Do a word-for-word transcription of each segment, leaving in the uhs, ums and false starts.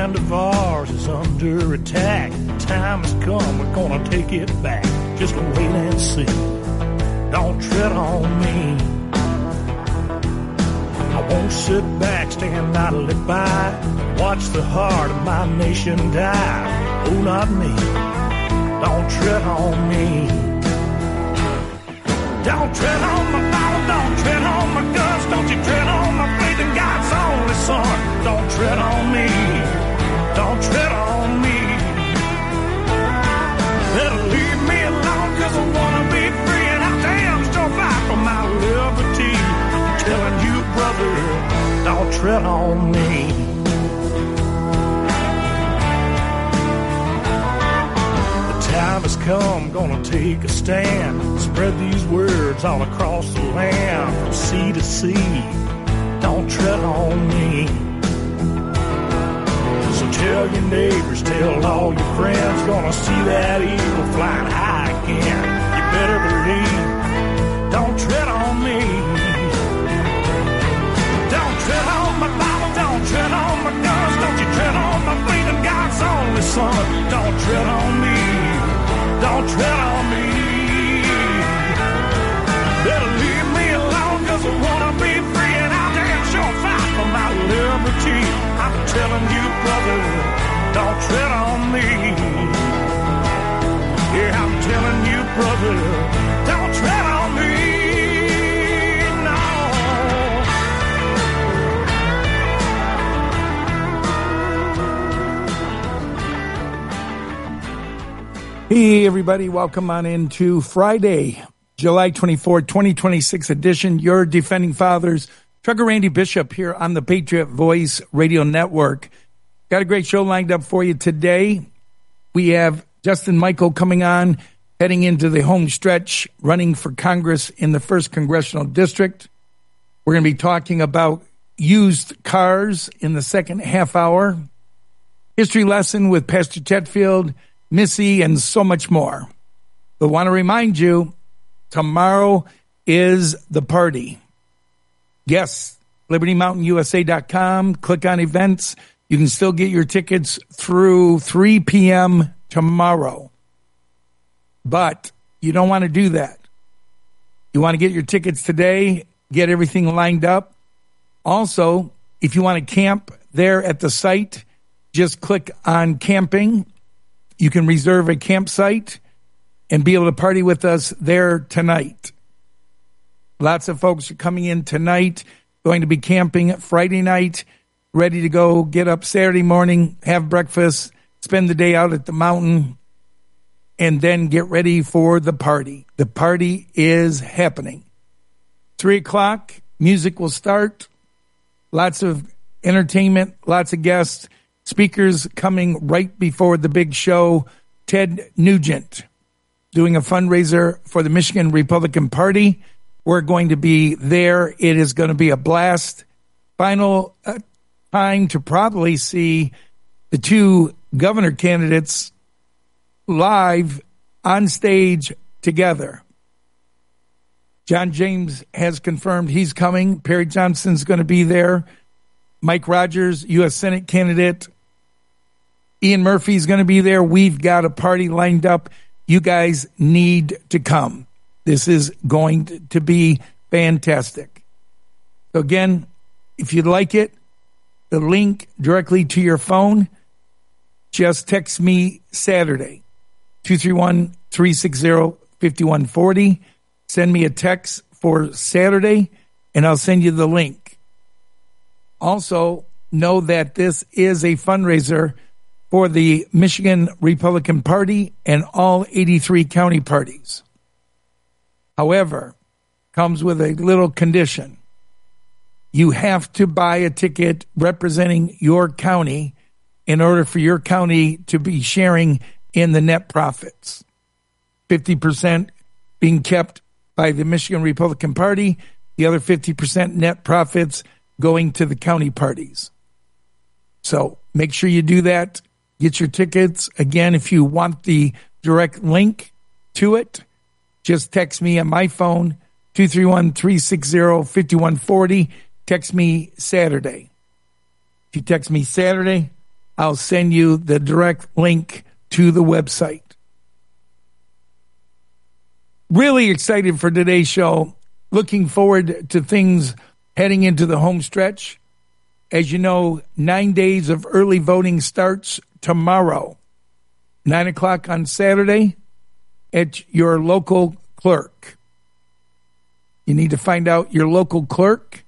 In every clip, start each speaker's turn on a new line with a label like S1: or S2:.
S1: land of ours is under attack. The time has come, we're gonna take it back. Just wait and see. Don't tread on me. I won't sit back, stand idly by, watch the heart of my nation die. Oh, not me. Don't tread on me. Don't tread on my Bible, don't tread on my guns, don't you tread on my faith in God's only Son. Don't tread on me, don't tread on me. Better leave me alone, cause I wanna be free, and I damn sure fight for my liberty. I'm telling you, brother, don't tread on me. Time has come, gonna take a stand. Spread these words all across the land, from sea to sea. Don't tread on me. So tell your neighbors, tell all your friends, gonna see that eagle flying high again. You better believe, don't tread on me. Don't tread on my Bible, don't tread on my guns, don't you tread on my faith in God's only Son. Don't tread on me. Don't tread on me. Better leave me alone, cause I wanna be free, and I'll damn sure fight for my liberty. I'm telling you, brother, don't tread on me. Yeah, I'm telling you, brother, don't tread on me.
S2: Hey, everybody. Welcome on into Friday, July twenty-fourth, twenty twenty-six edition. Your Defending Fathers. Trucker Randy Bishop here on the Patriot Voice Radio Network. Got a great show lined up for you today. We have Justin Michael coming on, heading into the home stretch, running for Congress in the first Congressional District. We're going to be talking about used cars in the second half hour. History lesson with Pastor Chetfield, Missy, and so much more. But want to remind you, tomorrow is the party. Yes, Liberty Mountain U S A dot com. Click on events. You can still get your tickets through three p.m. tomorrow. But you don't want to do that. You want to get your tickets today, get everything lined up. Also, if you want to camp there at the site, just click on camping. You can reserve a campsite and be able to party with us there tonight. Lots of folks are coming in tonight, going to be camping Friday night, ready to go get up Saturday morning, have breakfast, spend the day out at the mountain, and then get ready for the party. The party is happening. Three o'clock, music will start. Lots of entertainment, lots of guests. Speakers coming right before the big show. Ted Nugent doing a fundraiser for the Michigan Republican Party. We're going to be there. It is going to be a blast. Final uh, time to probably see the two governor candidates live on stage together. John James has confirmed he's coming. Perry Johnson's going to be there. Mike Rogers, U S Senate candidate. Ian Murphy's going to be there. We've got a party lined up. You guys need to come. This is going to be fantastic. So again, if you'd like it, the link directly to your phone, just text me Saturday, two three one, three six zero, five one four zero. Send me a text for Saturday, and I'll send you the link. Also, know that this is a fundraiser for the Michigan Republican Party and all eighty-three county parties. However, comes with a little condition. You have to buy a ticket representing your county in order for your county to be sharing in the net profits. fifty percent being kept by the Michigan Republican Party, the other fifty percent net profits going to the county parties. So make sure you do that. Get your tickets. Again, if you want the direct link to it, just text me on my phone, two three one, three six zero, five one four zero. Text me Saturday. If you text me Saturday, I'll send you the direct link to the website. Really excited for today's show. Looking forward to things heading into the home stretch. As you know, nine days of early voting starts tomorrow, nine o'clock on Saturday at your local clerk. You need to find out your local clerk.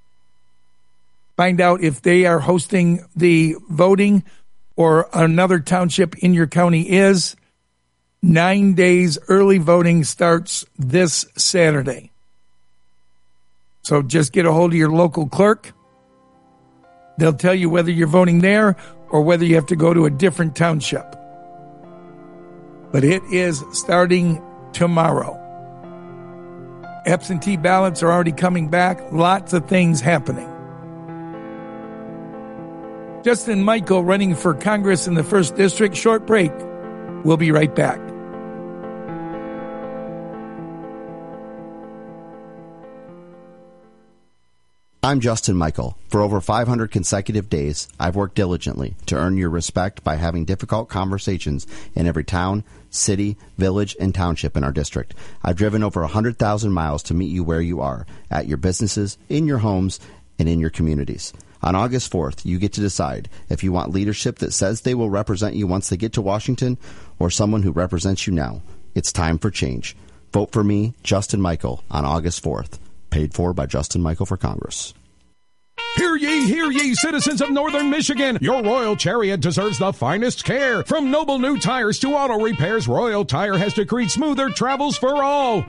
S2: Find out if they are hosting the voting or another township in your county is. Nine days early voting starts this Saturday. So just get a hold of your local clerk. They'll tell you whether you're voting there or whether you have to go to a different township. But it is starting tomorrow. Absentee ballots are already coming back. Lots of things happening. Justin Michael running for Congress in the first District. Short break. We'll be right back.
S3: I'm Justin Michael. For over five hundred consecutive days, I've worked diligently to earn your respect by having difficult conversations in every town, city, village, and township in our district. I've driven over one hundred thousand miles to meet you where you are, at your businesses, in your homes, and in your communities. On August fourth, you get to decide if you want leadership that says they will represent you once they get to Washington or someone who represents you now. It's time for change. Vote for me, Justin Michael, on August fourth. Paid for by Justin Michael for Congress.
S4: Hear ye, hear ye, citizens of Northern Michigan. Your Royal Chariot deserves the finest care. From noble new tires to auto repairs, Royal Tire has decreed smoother travels for all.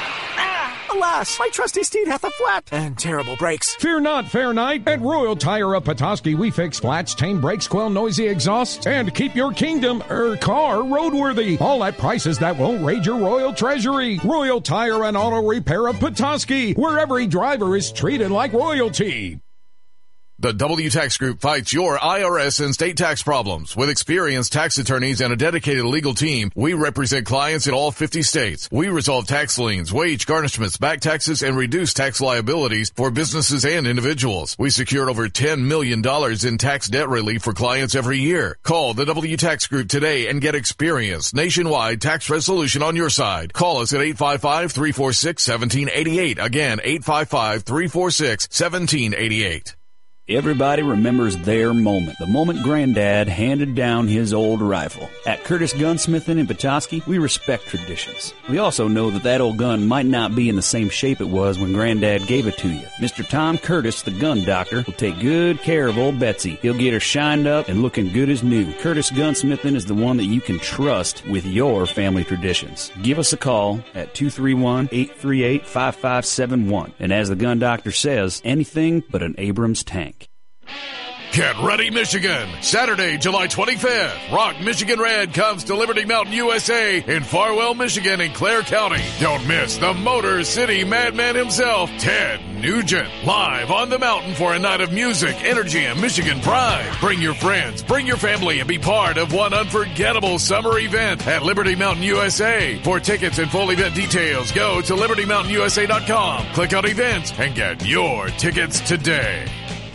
S5: Alas, my trusty steed hath a flat and terrible brakes.
S4: Fear not, fair knight. At Royal Tire of Petoskey, we fix flats, tame brakes, quell noisy exhausts, and keep your kingdom, er, car roadworthy. All at prices that won't raid your royal treasury. Royal Tire and Auto Repair of Petoskey, where every driver is treated like royalty.
S6: The W Tax Group fights your I R S and state tax problems. With experienced tax attorneys and a dedicated legal team, we represent clients in all fifty states. We resolve tax liens, wage garnishments, back taxes, and reduce tax liabilities for businesses and individuals. We secured over ten million dollars in tax debt relief for clients every year. Call the W Tax Group today and get experienced nationwide tax resolution on your side. Call us at eight five five, three four six, one seven eight eight. Again, eight five five, three four six, one seven eight eight.
S7: Everybody remembers their moment, the moment Granddad handed down his old rifle. At Curtis Gunsmithing in Petoskey, we respect traditions. We also know that that old gun might not be in the same shape it was when Granddad gave it to you. Mister Tom Curtis, the gun doctor, will take good care of old Betsy. He'll get her shined up and looking good as new. Curtis Gunsmithing is the one that you can trust with your family traditions. Give us a call at two three one, eight three eight, five five seven one. And as the gun doctor says, anything but an Abrams tank.
S6: Get ready, Michigan! Saturday, July twenty-fifth, Rock Michigan Red comes to Liberty Mountain, U S A in Farwell, Michigan in Clare County. Don't miss the Motor City Madman himself, Ted Nugent, live on the mountain for a night of music, energy, and Michigan pride. Bring your friends, bring your family, and be part of one unforgettable summer event at Liberty Mountain, U S A. For tickets and full event details, go to liberty mountain u s a dot com, click on events, and get your tickets today.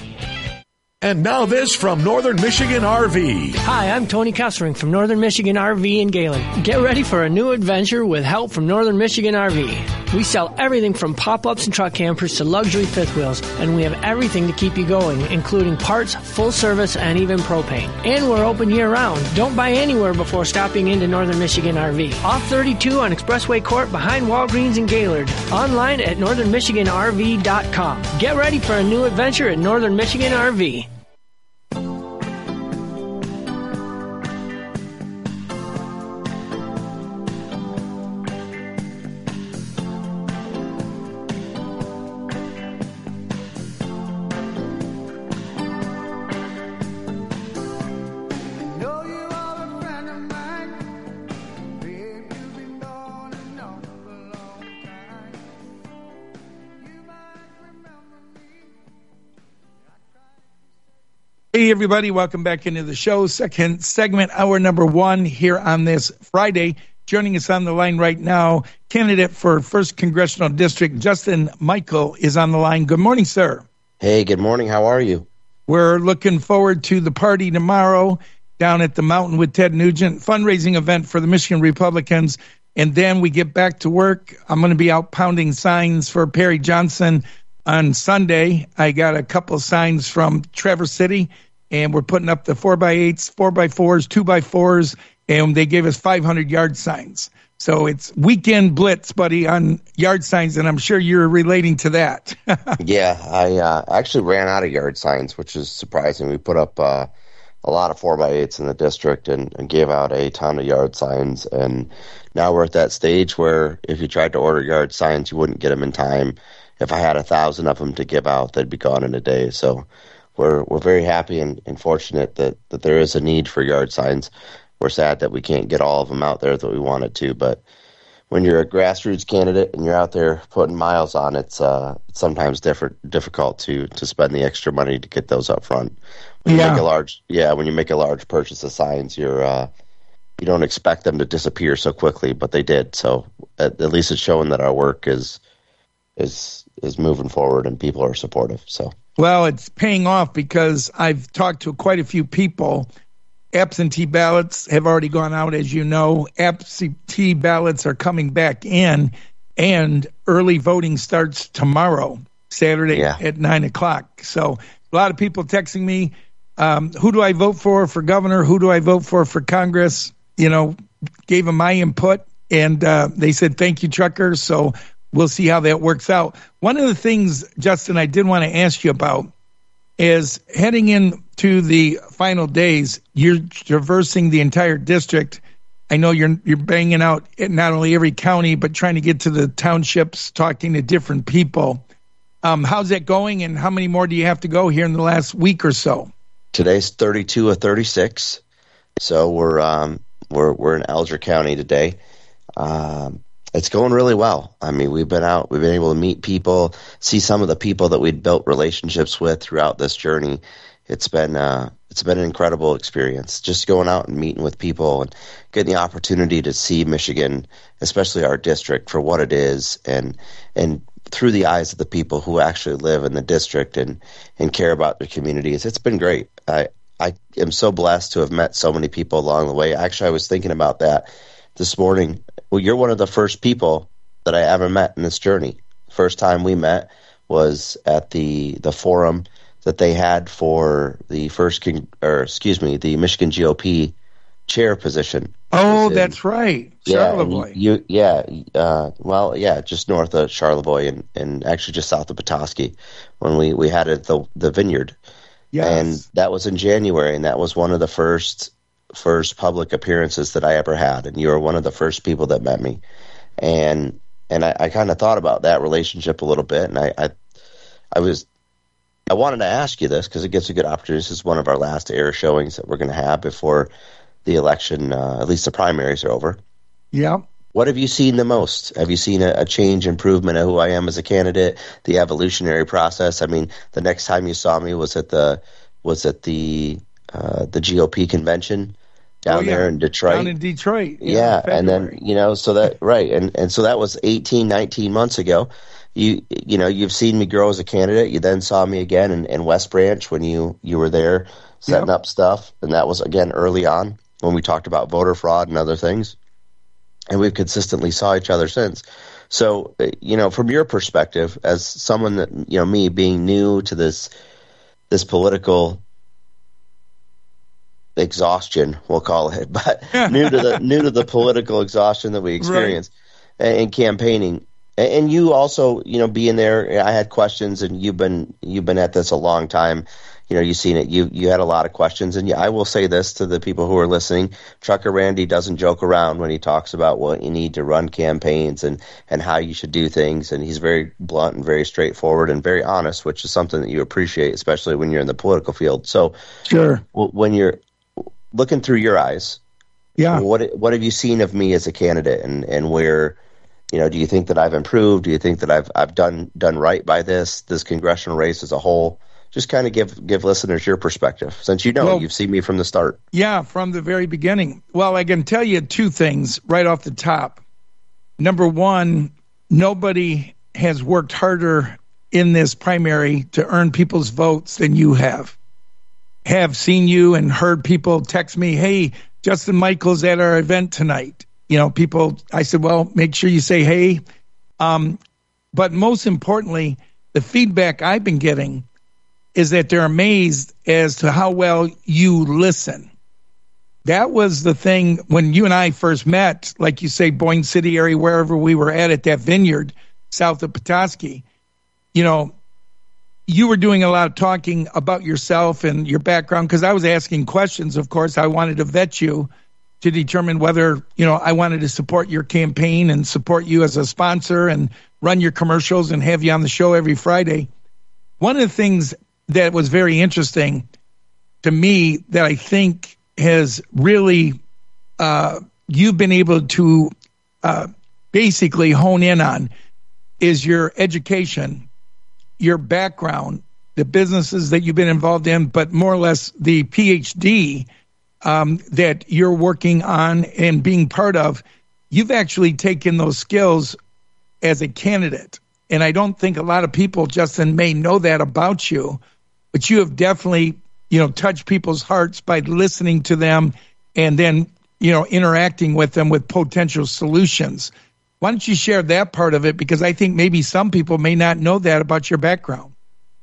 S8: And now this from Northern Michigan R V.
S9: Hi, I'm Tony Kessering from Northern Michigan R V in Galen. Get ready for a new adventure with help from Northern Michigan R V. We sell everything from pop-ups and truck campers to luxury fifth wheels, and we have everything to keep you going, including parts, full service, and even propane. And we're open year-round. Don't buy anywhere before stopping into Northern Michigan R V. Off thirty-two on Expressway Court behind Walgreens in Gaylord. Online at northern michigan r v dot com. Get ready for a new adventure at Northern Michigan R V.
S2: Hey, everybody. Welcome back into the show. Second segment, hour number one here on this Friday. Joining us on the line right now, candidate for first Congressional District, Justin Michael, is on the line. Good morning, sir.
S10: Hey, good morning. How are you?
S2: We're looking forward to the party tomorrow down at the Mountain with Ted Nugent, fundraising event for the Michigan Republicans. And then we get back to work. I'm going to be out pounding signs for Perry Johnson on Sunday. I got a couple of signs from Traverse City, and we're putting up the four by eights, four by fours, two by fours, and they gave us five hundred yard signs. So it's weekend blitz, buddy, on yard signs, and I'm sure you're relating to that.
S10: Yeah, I uh, actually ran out of yard signs, which is surprising. We put up uh, a lot of four by eights in the district and, and gave out a ton of yard signs. And now we're at that stage where if you tried to order yard signs, you wouldn't get them in time. If I had a thousand of them to give out, they'd be gone in a day. So we're we're very happy and, and fortunate that, that there is a need for yard signs. We're sad that we can't get all of them out there that we wanted to, but when you're a grassroots candidate and you're out there putting miles on, it's uh, it's sometimes different, difficult to to spend the extra money to get those up front. When you
S2: Yeah.
S10: make a large, yeah, when you make a large purchase of signs, you're uh, you don't expect them to disappear so quickly, but they did. So at, at least it's showing that our work is is is moving forward and people are supportive. So
S2: Well, it's paying off because I've talked to quite a few people. Absentee ballots have already gone out, as you know. Absentee ballots are coming back in, and early voting starts tomorrow, Saturday
S10: Yeah.
S2: at nine o'clock. So a lot of people texting me, um, who do I vote for for governor? Who do I vote for for Congress? You know, gave them my input, and uh, they said, thank you, Trucker. So we'll see how that works out. One of the things, Justin, I did want to ask you about is heading into the final days, you're traversing the entire district. I know you're you're banging out at not only every county, but trying to get to the townships, talking to different people. Um, how's that going, and how many more do you have to go here in the last week or so?
S10: today's thirty-two of thirty-six, so we're um, we're we're in Alger County today. Um, it's going really well. I mean, we've been out, we've been able to meet people, see some of the people that we'd built relationships with throughout this journey. It's been uh, it's been an incredible experience, just going out and meeting with people and getting the opportunity to see Michigan, especially our district, for what it is, and and through the eyes of the people who actually live in the district and, and care about their communities. It's been great. I I am so blessed to have met so many people along the way. Actually, I was thinking about that this morning. Well, you're one of the first people that I ever met in this journey. First time we met was at the the forum that they had for the first, con- or excuse me, the Michigan G O P chair position.
S2: Oh,
S10: in,
S2: that's right,
S10: yeah,
S2: Charlevoix.
S10: You, yeah, uh, well, yeah, just north of Charlevoix and, and actually just south of Petoskey when we, we had it at the the Vineyard.
S2: Yes.
S10: And that was in January, and that was one of the first first public appearances that I ever had, and you were one of the first people that met me. And and I, I kind of thought about that relationship a little bit, and I I, I was I wanted to ask you this because it gives a good opportunity. This is one of our last air showings that we're going to have before the election, uh, at least the primaries are over.
S2: Yeah.
S10: What have you seen the most? Have you seen a, a change, improvement of who I am as a candidate, the evolutionary process? I mean, the next time you saw me was at the was at the uh, the G O P convention down
S2: oh, yeah.
S10: there in Detroit.
S2: Down in Detroit.
S10: Yeah,
S2: yeah
S10: and then, you know, so that, right, and, and so that was eighteen, nineteen months ago. You you know, you've seen me grow as a candidate. You then saw me again in, in West Branch when you, you were there setting
S2: Yep.
S10: up stuff, and that was, again, early on when we talked about voter fraud and other things. And we've consistently saw each other since. So, uh, you know, from your perspective, as someone that, you know, me being new to this this political exhaustion, we'll call it, but new to the new to the political exhaustion that we experience right. in campaigning. And, and you also, you know, being there, I had questions, and you've been you've been at this a long time. You know, you've seen it. You you had a lot of questions, and yeah, I will say this to the people who are listening: Trucker Randy doesn't joke around when he talks about what you need to run campaigns and, and how you should do things, and he's very blunt and very straightforward and very honest, which is something that you appreciate, especially when you're in the political field. So,
S2: sure,
S10: when you're looking through your eyes,
S2: yeah,
S10: what what have you seen of me as a candidate, and, and where, you know, do you think that I've improved? Do you think that I've I've done done right by this this congressional race as a whole? Just kind of give give listeners your perspective, since you know well, you've seen me from the start.
S2: Yeah, from the very beginning. Well, I can tell you two things right off the top. Number one, nobody has worked harder in this primary to earn people's votes than you have. have seen you and heard people text me, hey, Justin Michael's at our event tonight. You know, people, I said, well, make sure you say hey. Um, but most importantly, the feedback I've been getting is that they're amazed as to how well you listen. That was the thing when you and I first met, like you say, Boyne City area, wherever we were at, at that vineyard south of Petoskey. You know, you were doing a lot of talking about yourself and your background, because I was asking questions. Of course, I wanted to vet you to determine whether, you know, I wanted to support your campaign and support you as a sponsor and run your commercials and have you on the show every Friday. One of the things that was very interesting to me that I think has really, uh, you've been able to uh, basically hone in on is your education, your background, the businesses that you've been involved in, but more or less the P H D um, that you're working on and being part of. You've actually taken those skills as a candidate. And I don't think a lot of people, Justin, may know that about you, but you have definitely, you know, touched people's hearts by listening to them and then, you know, interacting with them with potential solutions. Why don't you share that part of it? Because I think maybe some people may not know that about your background.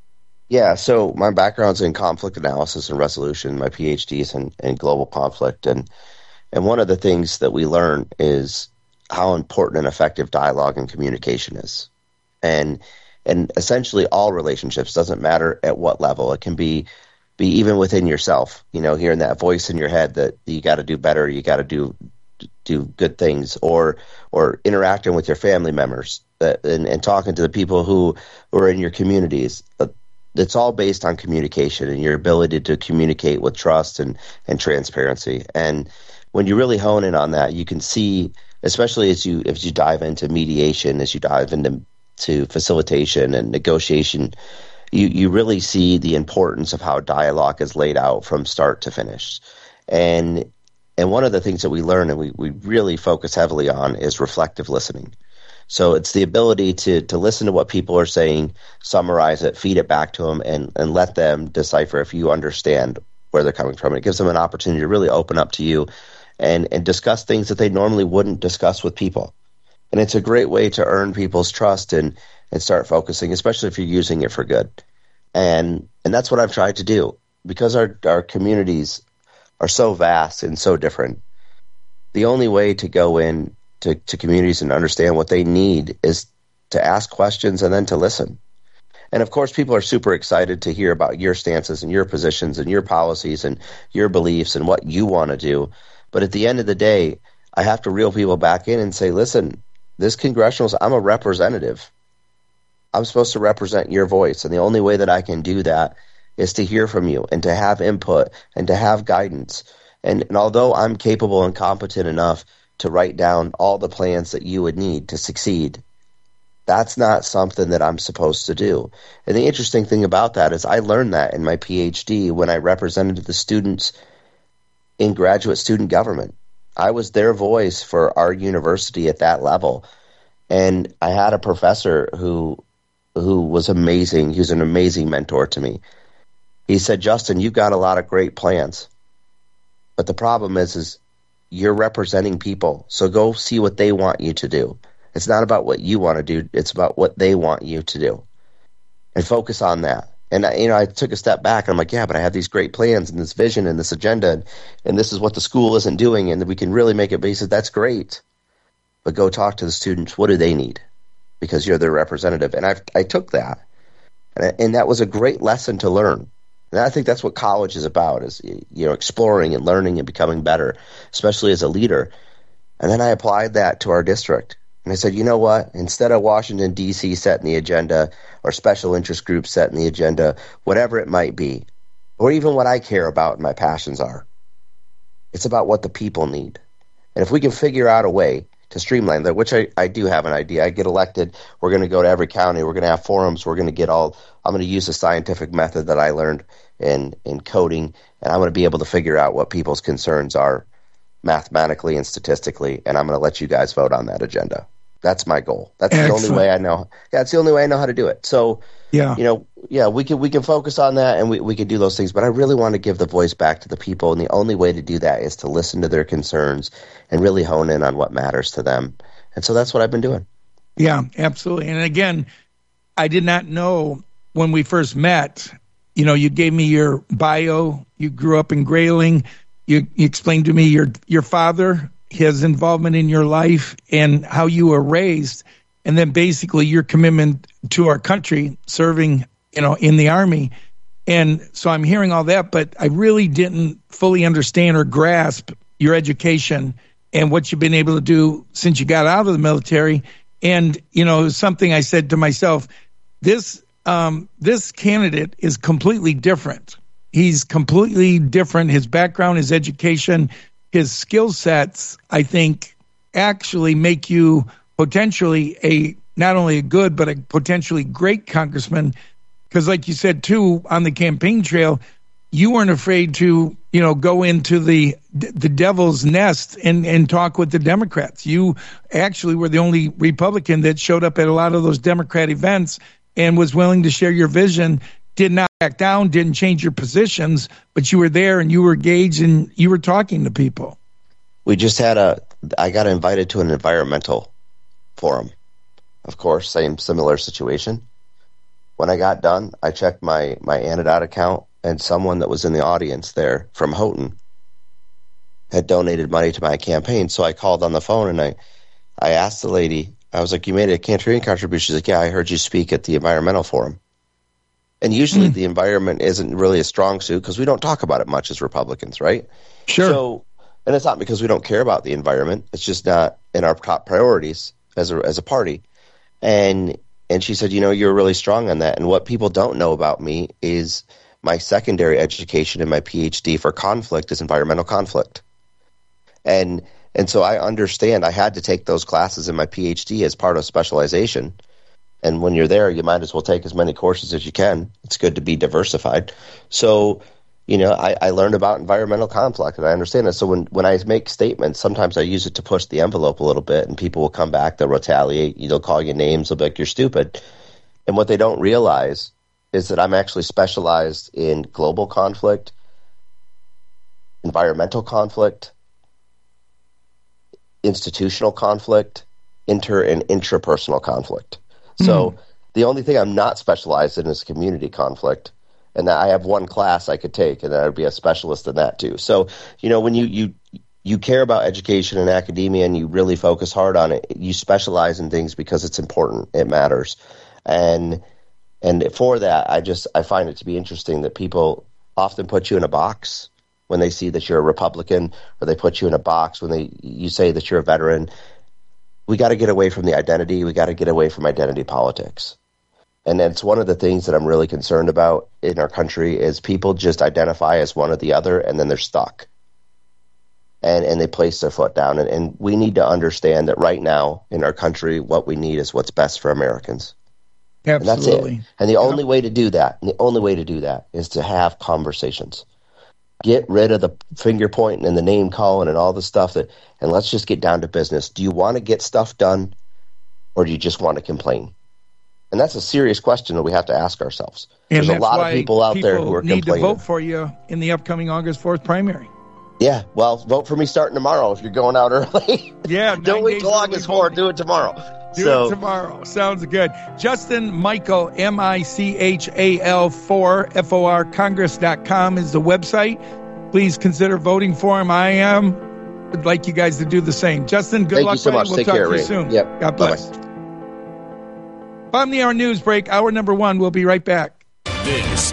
S10: Yeah, so my background's in conflict analysis and resolution. My P H D is in, in global conflict. And, and one of the things that we learn is how important and effective dialogue and communication is. And and essentially all relationships, doesn't matter at what level. It can be be even within yourself, you know, hearing that voice in your head that you got to do better, you got to do do good things, or or interacting with your family members that, and, and talking to the people who, who are in your communities. It's all based on communication and your ability to communicate with trust and, and transparency. And when you really hone in on that, you can see, especially as you as you dive into mediation, as you dive into to facilitation and negotiation, you, you really see the importance of how dialogue is laid out from start to finish. And and one of the things that we learn and we, we really focus heavily on is reflective listening. So it's the ability to to listen to what people are saying, summarize it, feed it back to them, and, and let them decipher if you understand where they're coming from. It gives them an opportunity to really open up to you and, and discuss things that they normally wouldn't discuss with people. And it's a great way to earn people's trust and, and start focusing, especially if you're using it for good. And and that's what I've tried to do. Because our, our communities are so vast and so different, the only way to go in to, to communities and understand what they need is to ask questions and then to listen. And of course, people are super excited to hear about your stances and your positions and your policies and your beliefs and what you want to do. But at the end of the day, I have to reel people back in and say, listen, this congressional, I'm a representative. I'm supposed to represent your voice. And the only way that I can do that is to hear from you and to have input and to have guidance. And, and although I'm capable and competent enough to write down all the plans that you would need to succeed, that's not something that I'm supposed to do. And the interesting thing about that is I learned that in my P H D when I represented the students in graduate student government. I was their voice for our university at that level. And I had a professor who who was amazing. He was an amazing mentor to me. He said, Justin, you've got a lot of great plans. But the problem is, is you're representing people. So go see what they want you to do. It's not about what you want to do. It's about what they want you to do. And focus on that. And I, you know, I took a step back and I'm like, yeah, but I have these great plans and this vision and this agenda, and, and this is what the school isn't doing, and we can really make it basic. That's great. But go talk to the students. What do they need? Because you're their representative. And I I took that. And, I, and that was a great lesson to learn. And I think that's what college is about, is, you know, exploring and learning and becoming better, especially as a leader. And then I applied that to our district. And I said, you know what? Instead of Washington, D C setting the agenda, or special interest groups setting the agenda, whatever it might be, or even what I care about and my passions are, it's about what the people need. And if we can figure out a way to streamline that, which I, I do have an idea. I get elected, we're going to go to every county, we're going to have forums, we're going to get all, I'm going to use the scientific method that I learned in, in coding, and I'm going to be able to figure out what people's concerns are mathematically and statistically, and I'm going to let you guys vote on that agenda. That's my goal. That's
S2: Excellent.
S10: the only way I know. That's the only way I know how to do it. So,
S2: yeah,
S10: you know, yeah, we can we can focus on that and we, we can do those things. But I really want to give the voice back to the people, and the only way to do that is to listen to their concerns and really hone in on what matters to them. And so that's what I've been doing.
S2: Yeah, absolutely. And again, I did not know when we first met. You know, you gave me your bio. You grew up in Grayling. You, you explained to me your your father, his involvement in your life, and how you were raised, and then basically your commitment to our country, serving, you know, in the Army. And so I'm hearing all that, but I really didn't fully understand or grasp your education and what you've been able to do since you got out of the military. And, you know, it was something I said to myself, this um, this candidate is completely different. He's completely different. His background, his education, his skill sets, I think, actually make you potentially a not only a good, but a potentially great congressman. Because like you said, too, on the campaign trail, you weren't afraid to, you know, go into the the devil's nest and, and talk with the Democrats. You actually were the only Republican that showed up at a lot of those Democrat events and was willing to share your vision, did not back down, didn't change your positions, but you were there and you were engaged and you were talking to people.
S10: We just had a, I got invited to an environmental forum. Of course, same similar situation. When I got done, I checked my, my Anodot account, and someone that was in the audience there from Houghton had donated money to my campaign. So I called on the phone and I, I asked the lady, I was like, you made a campaign contribution? She's like, yeah, I heard you speak at the environmental forum. And usually mm. the environment isn't really a strong suit because we don't talk about it much as Republicans, right?
S2: Sure.
S10: So, and it's not because we don't care about the environment. It's just not in our top priorities as a, as a party. And and she said, you know, you're really strong on that. And what people don't know about me is my secondary education and my P H D for conflict is environmental conflict. And and so I understand I had to take those classes in my P H D as part of specialization. And when you're there, you might as well take as many courses as you can. It's good to be diversified. So, you know, I, I learned about environmental conflict, and I understand it. So when, when I make statements, sometimes I use it to push the envelope a little bit, and people will come back, they'll retaliate, they'll call you names, they'll be like, you're stupid. And what they don't realize is that I'm actually specialized in global conflict, environmental conflict, institutional conflict, inter and intrapersonal conflict. So mm. the only thing I'm not specialized in is community conflict. And I have one class I could take, and I would be a specialist in that too. So, you know, when you, you you care about education and academia and you really focus hard on it, you specialize in things because it's important. It matters. And and for that, I just I find it to be interesting that people often put you in a box when they see that you're a Republican, or they put you in a box when they you say that you're a veteran. We got to get away from the identity. We got to get away from identity politics. And that's one of the things that I'm really concerned about in our country is people just identify as one or the other, and then they're stuck. And and they place their foot down. And, and we need to understand that right now in our country, what we need is what's best for Americans.
S2: Absolutely.
S10: And that's it. And the yep. only way to do that, and the only way to do that is to have conversations. Get rid of the finger pointing and the name calling and all the stuff that, and let's just get down to business. Do you want to get stuff done, or do you just want to complain? And that's a serious question that we have to ask ourselves.
S2: And
S10: There's a lot of people out
S2: people
S10: there who are
S2: need
S10: complaining.
S2: to vote for you in the upcoming August fourth primary.
S10: Yeah, well, vote for me starting tomorrow if you're going out early.
S2: Yeah,
S10: don't wait till August fourth. Do it tomorrow.
S2: Do
S10: so.
S2: it tomorrow. Sounds good. Justin Michal, M I C H A L four, F O R, Congress dot com is the website. Please consider voting for him. I am. I'd like you guys to do the same. Justin, good
S10: Thank
S2: luck.
S10: you so much.
S2: We'll
S10: Take
S2: talk
S10: care,
S2: to you
S10: Ray.
S2: soon.
S10: Yep.
S2: God bless.
S10: Bye-bye.
S2: Bottom of the hour news break, hour number one. We'll be right back.
S11: This